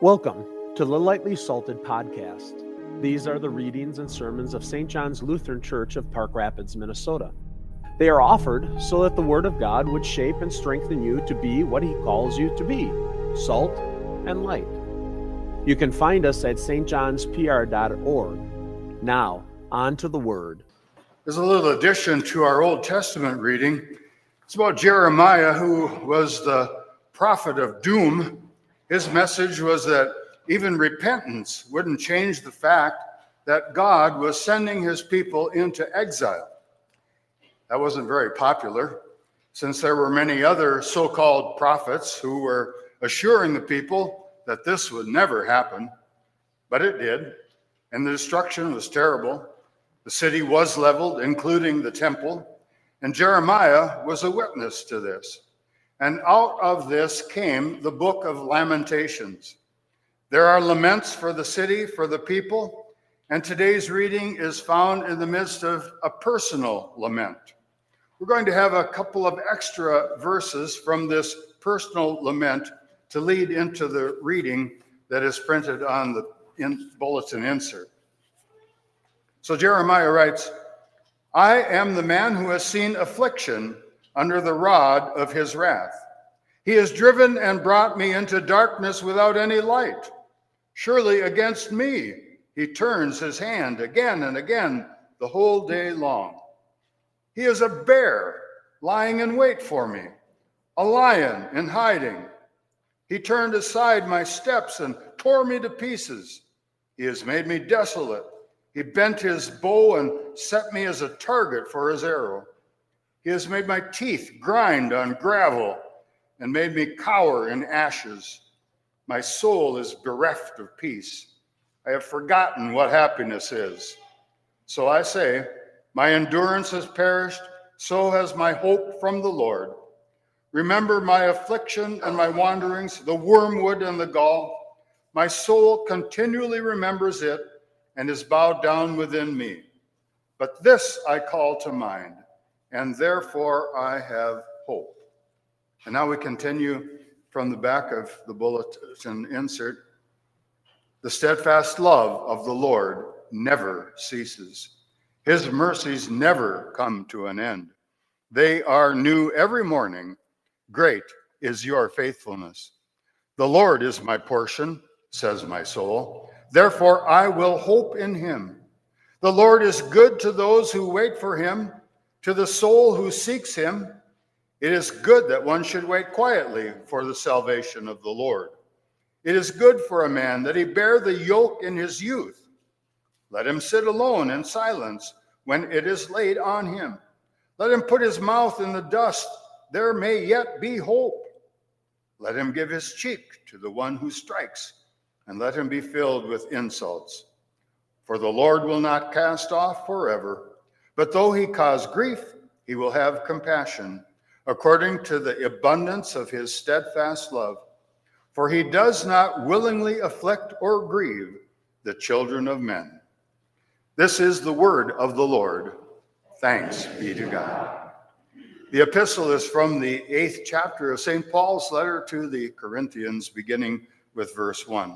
Welcome to the Lightly Salted Podcast. These are the readings and sermons of St. John's Lutheran Church of Park Rapids, Minnesota. They are offered so that the Word of God would shape and strengthen you to be what He calls you to be, salt and light. You can find us at stjohnspr.org. Now, on to the Word. There's a little addition to our Old Testament reading. It's about Jeremiah, who was the prophet of doom. His message was that even repentance wouldn't change the fact that God was sending his people into exile. That wasn't very popular, since there were many other so-called prophets who were assuring the people that this would never happen. But it did, and the destruction was terrible. The city was leveled, including the temple, and Jeremiah was a witness to this. And out of this came the book of Lamentations. There are laments for the city, for the people, and today's reading is found in the midst of a personal lament. We're going to have a couple of extra verses from this personal lament to lead into the reading that is printed on the bulletin insert. So Jeremiah writes, "I am the man who has seen affliction under the rod of his wrath. He has driven and brought me into darkness without any light. Surely against me he turns his hand again and again the whole day long. He is a bear lying in wait for me, a lion in hiding. He turned aside my steps and tore me to pieces. He has made me desolate. He bent his bow and set me as a target for his arrow. He has made my teeth grind on gravel and made me cower in ashes. My soul is bereft of peace. I have forgotten what happiness is. So I say, my endurance has perished, so has my hope from the Lord. Remember my affliction and my wanderings, the wormwood and the gall. My soul continually remembers it and is bowed down within me. But this I call to mind, and therefore I have hope." And now we continue from the back of the bulletin insert. "The steadfast love of the Lord never ceases. His mercies never come to an end. They are new every morning. Great is your faithfulness. The Lord is my portion, says my soul. Therefore I will hope in him. The Lord is good to those who wait for him, to the soul who seeks him. It is good that one should wait quietly for the salvation of the Lord. It is good for a man that he bear the yoke in his youth. Let him sit alone in silence when it is laid on him. Let him put his mouth in the dust. There may yet be hope. Let him give his cheek to the one who strikes, and let him be filled with insults. For the Lord will not cast off forever, but though he cause grief, he will have compassion, according to the abundance of his steadfast love. For he does not willingly afflict or grieve the children of men." This is the word of the Lord. Thanks be to God. The epistle is from the 8th chapter of St. Paul's letter to the Corinthians, beginning with verse 1.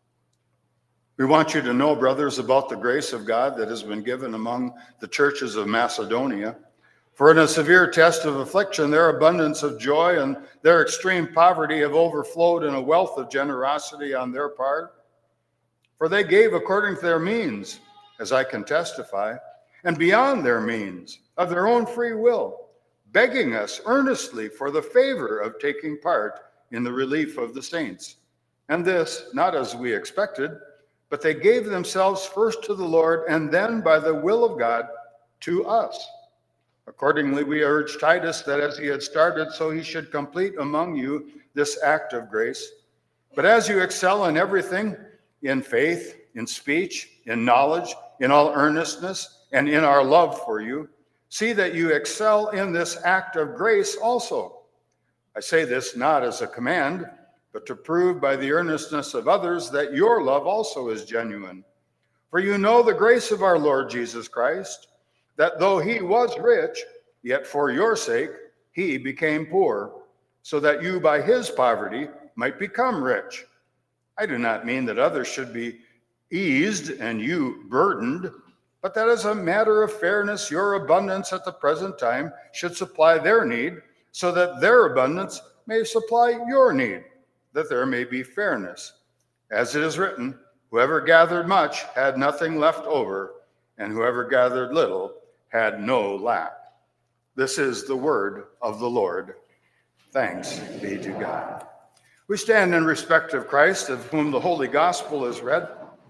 "We want you to know, brothers, about the grace of God that has been given among the churches of Macedonia. For in a severe test of affliction, their abundance of joy and their extreme poverty have overflowed in a wealth of generosity on their part. For they gave according to their means, as I can testify, and beyond their means, of their own free will, begging us earnestly for the favor of taking part in the relief of the saints. And this, not as we expected, but they gave themselves first to the Lord, and then by the will of God to us. Accordingly, we urge Titus that as he had started, so he should complete among you this act of grace. But as you excel in everything, in faith, in speech, in knowledge, in all earnestness, and in our love for you, see that you excel in this act of grace also. I say this not as a command, but to prove by the earnestness of others that your love also is genuine. For you know the grace of our Lord Jesus Christ, that though he was rich, yet for your sake he became poor, so that you by his poverty might become rich. I do not mean that others should be eased and you burdened, but that as a matter of fairness, your abundance at the present time should supply their need, so that their abundance may supply your need, that there may be fairness. As it is written, whoever gathered much had nothing left over, and whoever gathered little had no lack. This is the word of the Lord. Thanks be to God. We stand in respect of Christ, of whom the Holy Gospel is read.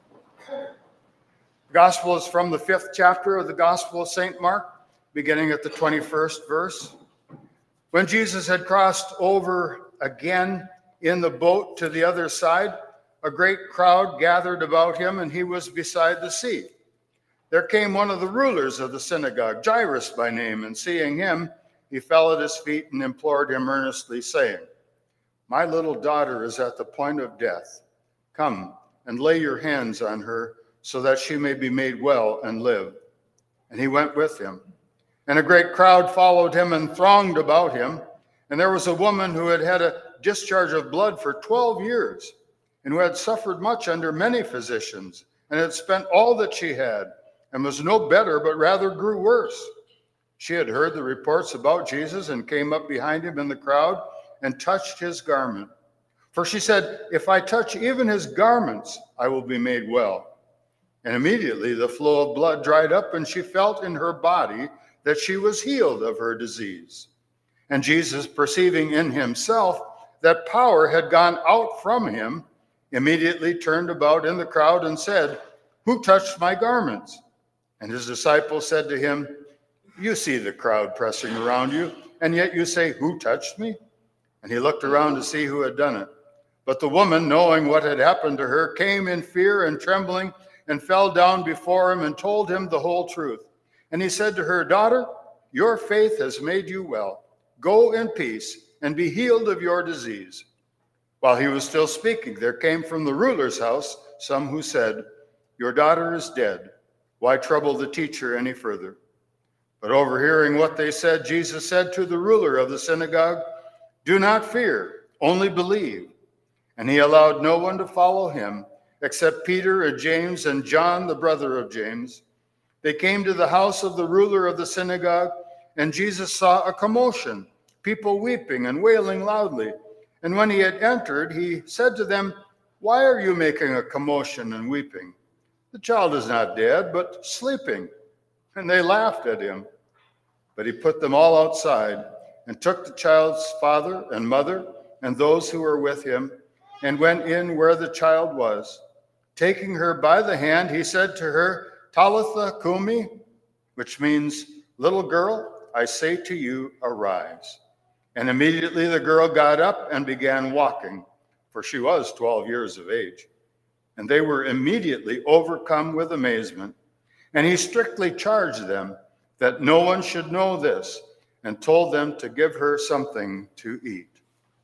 The Gospel is from the 5th chapter of the Gospel of St. Mark, beginning at the 21st verse. When Jesus had crossed over again in the boat to the other side, a great crowd gathered about him, and he was beside the sea. There came one of the rulers of the synagogue, Jairus by name, and seeing him, he fell at his feet and implored him earnestly, saying, "My little daughter is at the point of death. Come and lay your hands on her, so that she may be made well and live." And he went with him. And a great crowd followed him and thronged about him. And there was a woman who had had a discharge of blood for 12 years, and who had suffered much under many physicians, and had spent all that she had, and was no better, but rather grew worse. She had heard the reports about Jesus, and came up behind him in the crowd, and touched his garment. For she said, "If I touch even his garments, I will be made well." And immediately the flow of blood dried up, and she felt in her body that she was healed of her disease. And Jesus, perceiving in himself that power had gone out from him, immediately turned about in the crowd and said, "Who touched my garments?" And his disciples said to him, "You see the crowd pressing around you, and yet you say, 'Who touched me?'" And he looked around to see who had done it. But the woman, knowing what had happened to her, came in fear and trembling, and fell down before him and told him the whole truth. And he said to her, "Daughter, your faith has made you well. Go in peace and be healed of your disease." While he was still speaking, there came from the ruler's house some who said, "Your daughter is dead. Why trouble the teacher any further?" But overhearing what they said, Jesus said to the ruler of the synagogue, "Do not fear, only believe." And he allowed no one to follow him, except Peter and James and John, the brother of James. They came to the house of the ruler of the synagogue, and Jesus saw a commotion, people weeping and wailing loudly. And when he had entered, he said to them, "Why are you making a commotion and weeping? The child is not dead, but sleeping." And they laughed at him. But he put them all outside, and took the child's father and mother and those who were with him, and went in where the child was. Taking her by the hand, he said to her, "Talitha cumi," which means, "Little girl, I say to you, arise." And immediately the girl got up and began walking, for she was 12 years of age. And they were immediately overcome with amazement. And he strictly charged them that no one should know this, and told them to give her something to eat.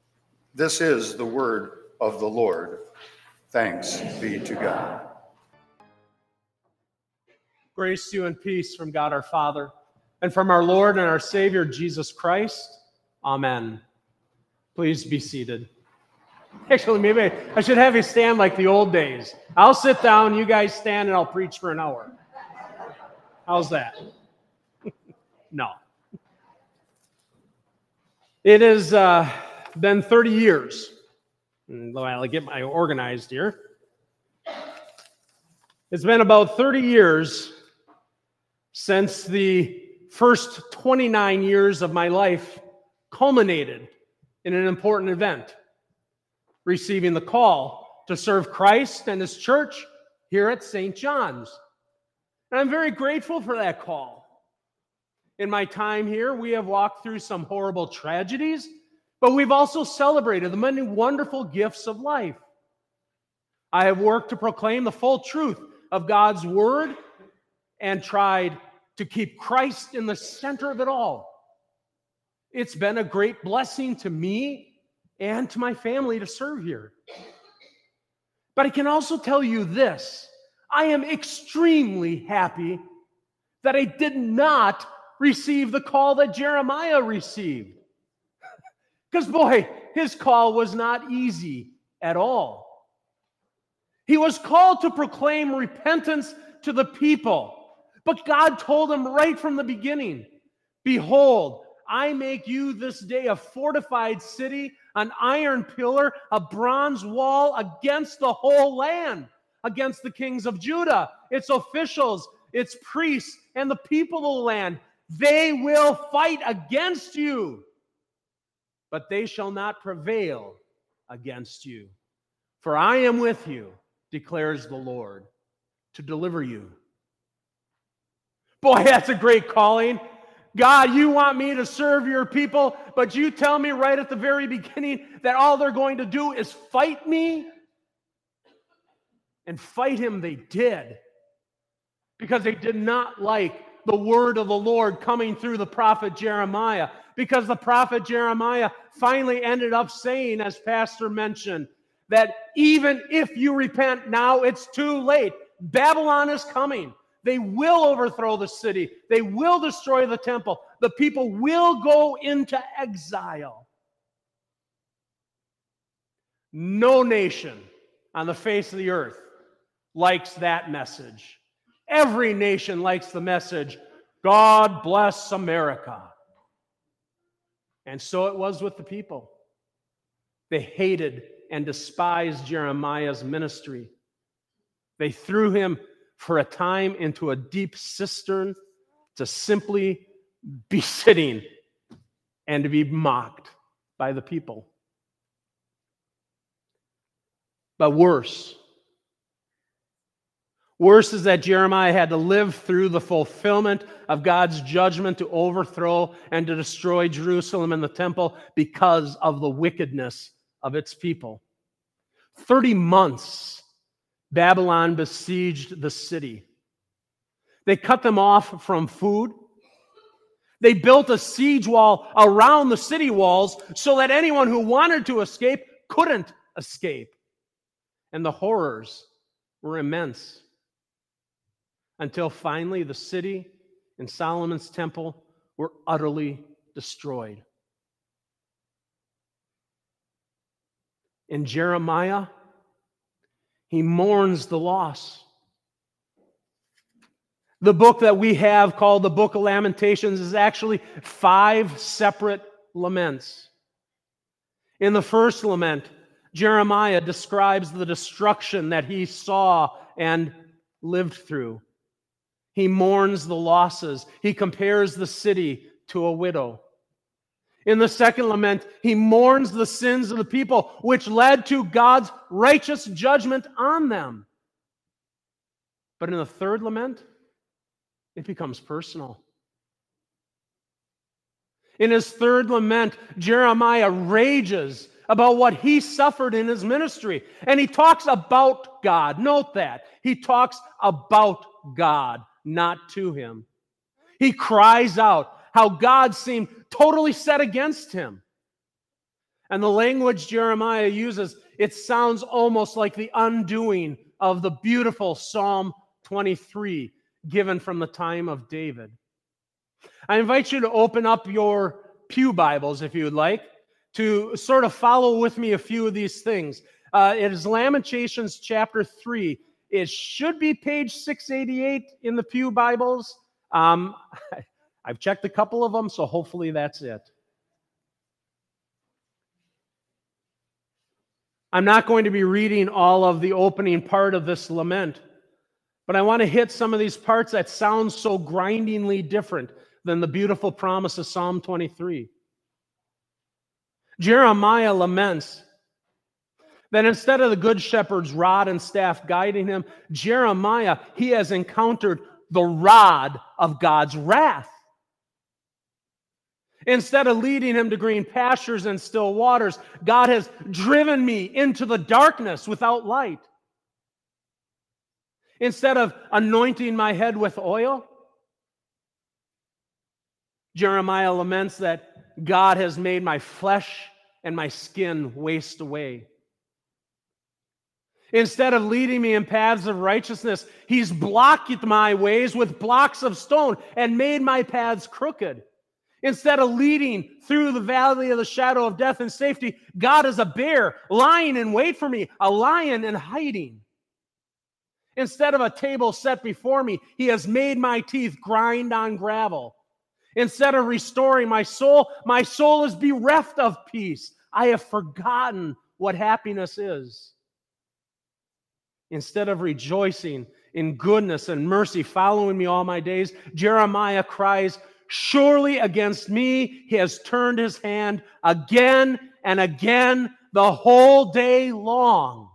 This is the word of the Lord. Thanks be to God. Grace to you and peace from God our Father, and from our Lord and our Savior, Jesus Christ. Amen. Please be seated. Actually, maybe I should have you stand like the old days. I'll sit down, you guys stand, and I'll preach for an hour. How's that? No. It has been 30 years. I'll get my organized here. It's been about 30 years since the first 29 years of my life culminated in an important event, receiving the call to serve Christ and his church here at St. John's. And I'm very grateful for that call. In my time here, we have walked through some horrible tragedies, but we've also celebrated the many wonderful gifts of life. I have worked to proclaim the full truth of God's word and tried to keep Christ in the center of it all. It's been a great blessing to me and to my family to serve here. But I can also tell you this: I am extremely happy that I did not receive the call that Jeremiah received. Because boy, his call was not easy at all. He was called to proclaim repentance to the people. But God told him right from the beginning, behold, I make you this day a fortified city, an iron pillar, a bronze wall against the whole land, against the kings of Judah, its officials, its priests, and the people of the land. They will fight against you, but they shall not prevail against you. For I am with you, declares the Lord, to deliver you. Boy, that's a great calling. God, you want me to serve your people, but you tell me right at the very beginning that all they're going to do is fight me? And fight him they did, because they did not like the word of the Lord coming through the prophet Jeremiah, because the prophet Jeremiah finally ended up saying, as Pastor mentioned, that even if you repent now, it's too late. Babylon is coming. They will overthrow the city. They will destroy the temple. The people will go into exile. No nation on the face of the earth likes that message. Every nation likes the message, God bless America. And so it was with the people. They hated and despised Jeremiah's ministry. They threw him for a time into a deep cistern to simply be sitting and to be mocked by the people. But worse is that Jeremiah had to live through the fulfillment of God's judgment to overthrow and to destroy Jerusalem and the temple because of the wickedness of its people. 30 months Babylon besieged the city. They cut them off from food. They built a siege wall around the city walls so that anyone who wanted to escape couldn't escape. And the horrors were immense. Until finally the city and Solomon's temple were utterly destroyed. In Jeremiah, he mourns the loss. The book that we have called the Book of Lamentations is actually 5 separate laments. In the first lament, Jeremiah describes the destruction that he saw and lived through. He mourns the losses. He compares the city to a widow. In the second lament, he mourns the sins of the people, which led to God's righteous judgment on them. But in the third lament, it becomes personal. In his third lament, Jeremiah rages about what he suffered in his ministry. And he talks about God. Note that. He talks about God, not to him. He cries out how God seemed totally set against him. And the language Jeremiah uses, it sounds almost like the undoing of the beautiful Psalm 23 given from the time of David. I invite you to open up your pew Bibles, if you would like, to sort of follow with me a few of these things. It is Lamentations chapter 3. It should be page 688 in the pew Bibles. I've checked a couple of them, so hopefully that's it. I'm not going to be reading all of the opening part of this lament, but I want to hit some of these parts that sound so grindingly different than the beautiful promise of Psalm 23. Jeremiah laments that instead of the good shepherd's rod and staff guiding him, Jeremiah, he has encountered the rod of God's wrath. Instead of leading him to green pastures and still waters, God has driven me into the darkness without light. Instead of anointing my head with oil, Jeremiah laments that God has made my flesh and my skin waste away. Instead of leading me in paths of righteousness, he's blocked my ways with blocks of stone and made my paths crooked. Instead of leading through the valley of the shadow of death and safety, God is a bear lying in wait for me, a lion in hiding. Instead of a table set before me, he has made my teeth grind on gravel. Instead of restoring my soul is bereft of peace. I have forgotten what happiness is. Instead of rejoicing in goodness and mercy following me all my days, Jeremiah cries, surely against me he has turned his hand again and again the whole day long.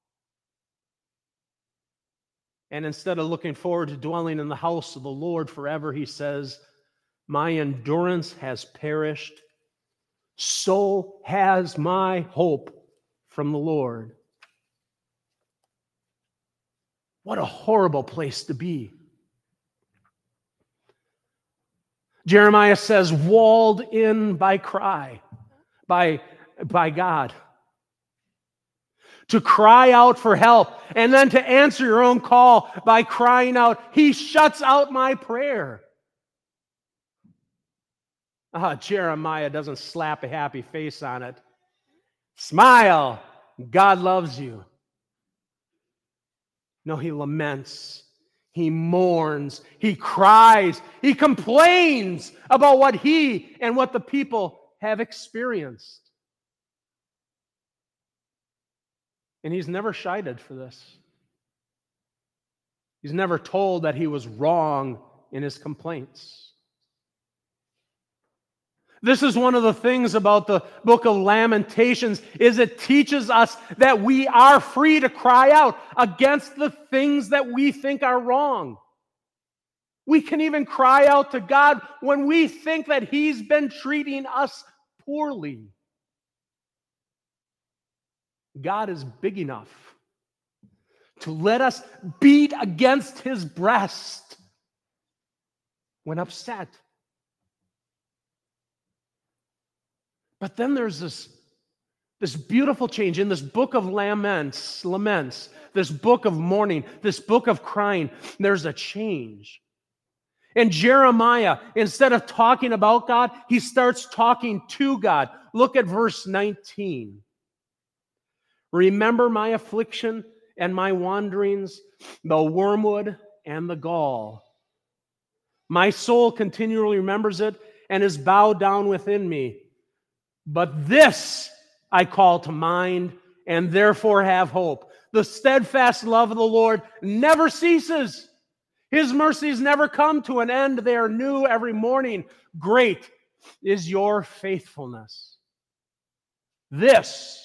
And instead of looking forward to dwelling in the house of the Lord forever, he says, my endurance has perished, so has my hope from the Lord. What a horrible place to be. Jeremiah says, walled in by cry, by God. To cry out for help, and then to answer your own call by crying out, he shuts out my prayer. Jeremiah doesn't slap a happy face on it. Smile, God loves you. No, he laments, he mourns, he cries, he complains about what he and what the people have experienced. And he's never chided for this. He's never told that he was wrong in his complaints. This is one of the things about the book of Lamentations, is it teaches us that we are free to cry out against the things that we think are wrong. We can even cry out to God when we think that he's been treating us poorly. God is big enough to let us beat against his breast when upset. But then there's this beautiful change in this book of laments, this book of mourning, this book of crying. There's a change. And Jeremiah, instead of talking about God, he starts talking to God. Look at verse 19. Remember my affliction and my wanderings, the wormwood and the gall. My soul continually remembers it and is bowed down within me. But this I call to mind and therefore have hope. The steadfast love of the Lord never ceases. His mercies never come to an end. They are new every morning. Great is your faithfulness. This.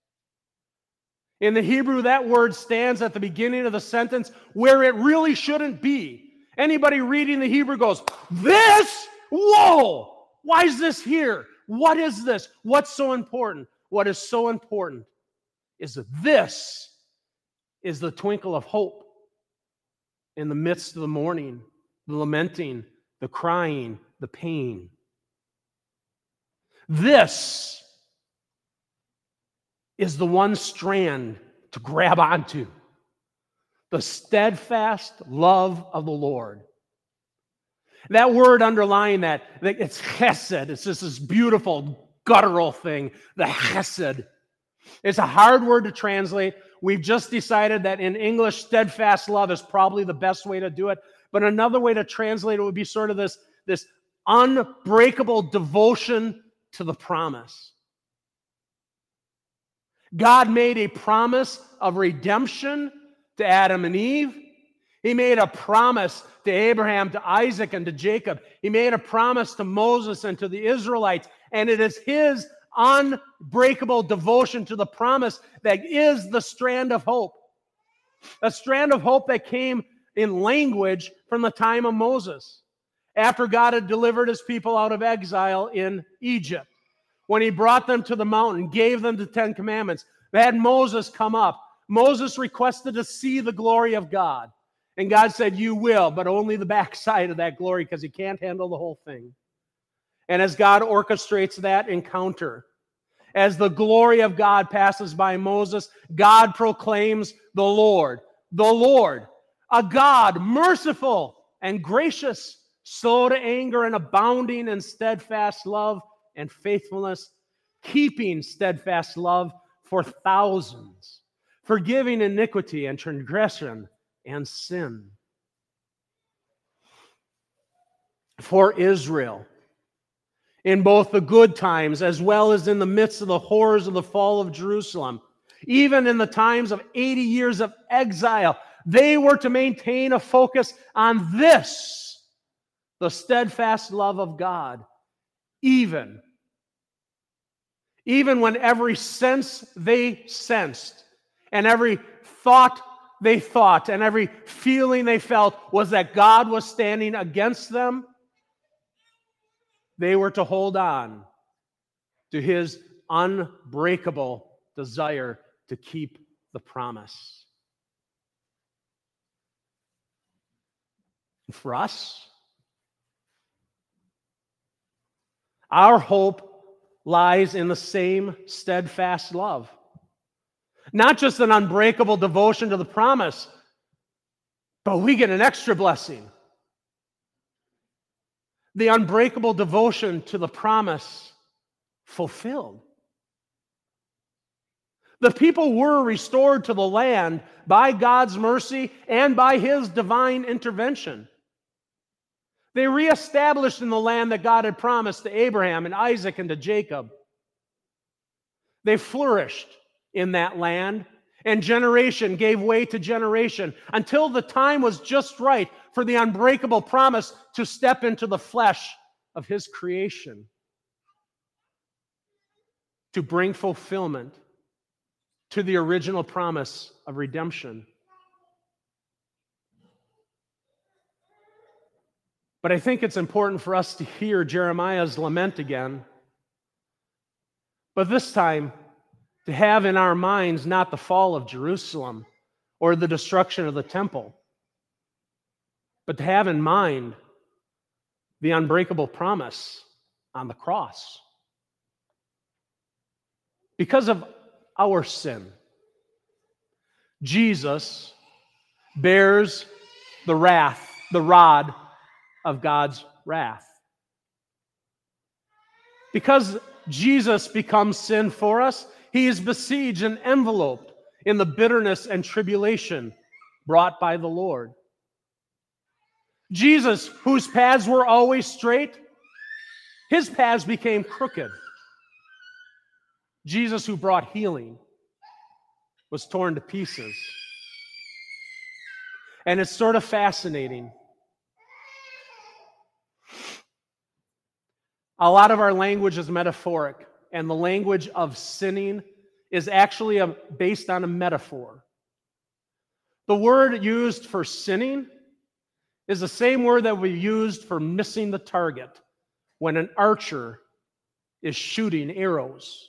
In the Hebrew, that word stands at the beginning of the sentence where it really shouldn't be. Anybody reading the Hebrew goes, this? Whoa! Why is this here? What is this? What's so important? What is so important is that this is the twinkle of hope in the midst of the mourning, the lamenting, the crying, the pain. This is the one strand to grab onto. The steadfast love of the Lord. That word underlying that, it's chesed. It's just this beautiful, guttural thing, the chesed. It's a hard word to translate. We've just decided that in English, steadfast love is probably the best way to do it. But another way to translate it would be sort of this unbreakable devotion to the promise. God made a promise of redemption to Adam and Eve. He made a promise to Abraham, to Isaac, and to Jacob. He made a promise to Moses and to the Israelites. And it is his unbreakable devotion to the promise that is the strand of hope. A strand of hope that came in language from the time of Moses, after God had delivered his people out of exile in Egypt. When he brought them to the mountain, gave them the 10 Commandments, they had Moses come up. Moses requested to see the glory of God. And God said, you will, but only the backside of that glory, because he can't handle the whole thing. And as God orchestrates that encounter, as the glory of God passes by Moses, God proclaims the Lord, a God merciful and gracious, slow to anger and abounding in steadfast love and faithfulness, keeping steadfast love for thousands, forgiving iniquity and transgression and sin. For Israel, in both the good times as well as in the midst of the horrors of the fall of Jerusalem, even in the times of 80 years of exile, they were to maintain a focus on this, the steadfast love of God, even when every sense they sensed and every thought they thought and every feeling they felt was that God was standing against them, they were to hold on to his unbreakable desire to keep the promise. And for us, our hope lies in the same steadfast love. Not just an unbreakable devotion to the promise, but we get an extra blessing. The unbreakable devotion to the promise fulfilled. The people were restored to the land by God's mercy and by his divine intervention. They reestablished in the land that God had promised to Abraham and Isaac and to Jacob. They flourished in that land, and generation gave way to generation until the time was just right for the unbreakable promise to step into the flesh of his creation, to bring fulfillment to the original promise of redemption. But I think it's important for us to hear Jeremiah's lament again, but this time to have in our minds not the fall of Jerusalem or the destruction of the temple, but to have in mind the unbreakable promise on the cross. Because of our sin, Jesus bears the rod of God's wrath. Because Jesus becomes sin for us, he is besieged and enveloped in the bitterness and tribulation brought by the Lord. Jesus, whose paths were always straight, his paths became crooked. Jesus, who brought healing, was torn to pieces. And it's sort of fascinating. A lot of our language is metaphoric, and the language of sinning is actually based on a metaphor. The word used for sinning is the same word that we used for missing the target when an archer is shooting arrows.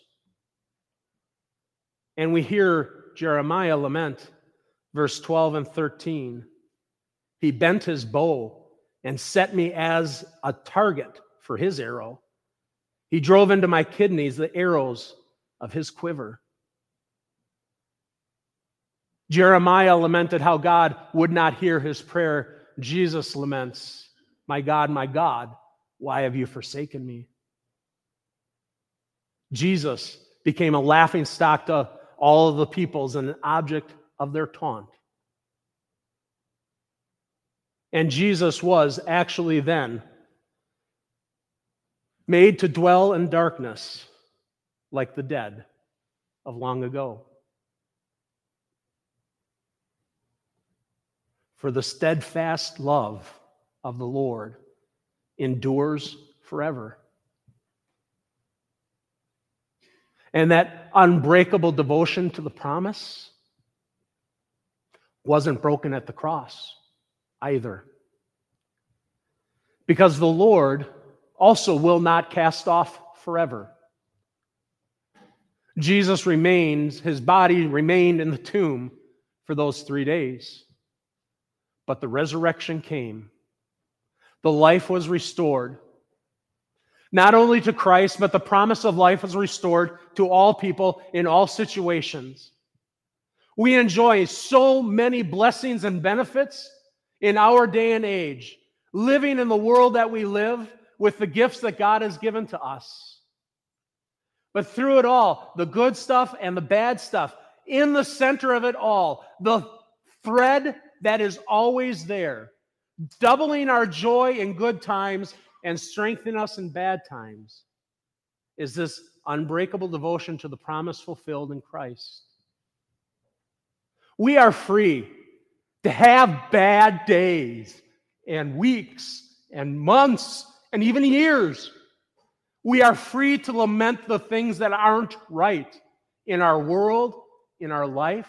And we hear Jeremiah lament, verse 12 and 13. He bent his bow and set me as a target for his arrow. He drove into my kidneys the arrows of his quiver. Jeremiah lamented how God would not hear his prayer. Jesus laments, my God, why have you forsaken me? Jesus became a laughingstock to all of the peoples and an object of their taunt. And Jesus was actually then made to dwell in darkness like the dead of long ago. For the steadfast love of the Lord endures forever. And that unbreakable devotion to the promise wasn't broken at the cross either. Because the Lord also will not cast off forever. Jesus remains, his body remained in the tomb for those 3 days. But the resurrection came. The life was restored. Not only to Christ, but the promise of life was restored to all people in all situations. We enjoy so many blessings and benefits in our day and age, living in the world that we live with the gifts that God has given to us. But through it all, the good stuff and the bad stuff, in the center of it all, the thread that is always there, doubling our joy in good times and strengthening us in bad times, is this unbreakable devotion to the promise fulfilled in Christ. We are free to have bad days and weeks and months and even years. We are free to lament the things that aren't right in our world, in our life.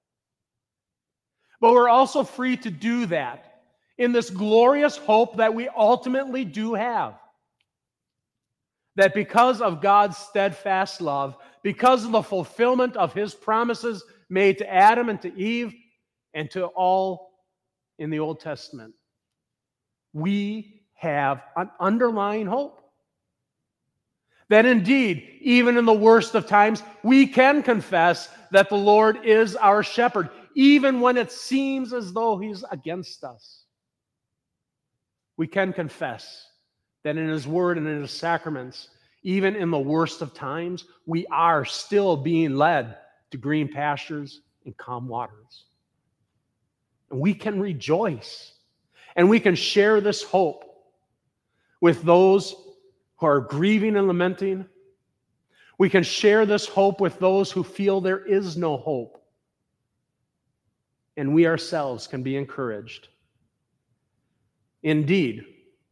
But we're also free to do that in this glorious hope that we ultimately do have. That because of God's steadfast love, because of the fulfillment of his promises made to Adam and to Eve and to all in the Old Testament, we have an underlying hope. That indeed, even in the worst of times, we can confess that the Lord is our shepherd, even when it seems as though he's against us. We can confess that in his word and in his sacraments, even in the worst of times, we are still being led to green pastures and calm waters. And we can rejoice, and we can share this hope with those who are grieving and lamenting. We can share this hope with those who feel there is no hope. And we ourselves can be encouraged. Indeed,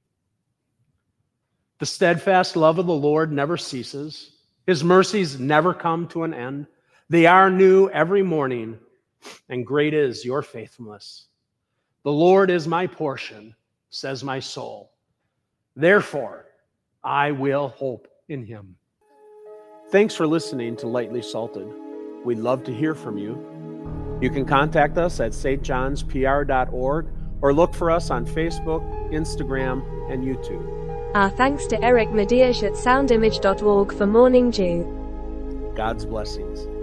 the steadfast love of the Lord never ceases. His mercies never come to an end. They are new every morning, and great is your faithfulness. The Lord is my portion, says my soul. Therefore, I will hope in him. Thanks for listening to Lightly Salted. We'd love to hear from you. You can contact us at stjohnspr.org or look for us on Facebook, Instagram, and YouTube. Our thanks to Eric Mediash at soundimage.org for Morning Dew. God's blessings.